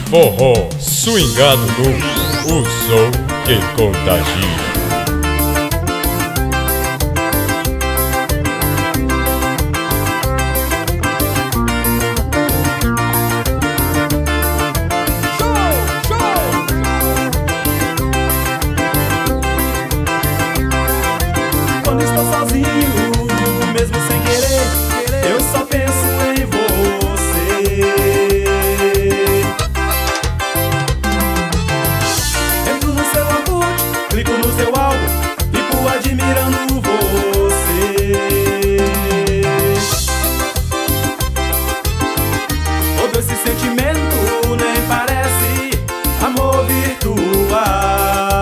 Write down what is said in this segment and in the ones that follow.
Forró swingado novo, o som que contagia. Quando estou sozinho, mesmo sem querer, eu só penso em você. Entro no seu Orkut, clico no seu álbum, fico admirando você. Todo esse sentimento nem parece amor virtual.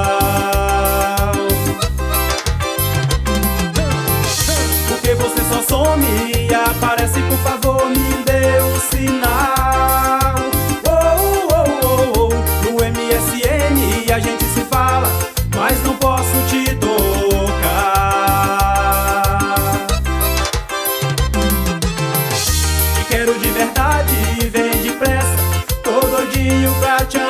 Você só some e aparece, por favor, me dê um sinal. Oh, oh, oh, oh. No MSN a gente se fala, mas não posso te tocar. Te quero de verdade, vem depressa, tô doidinho pra te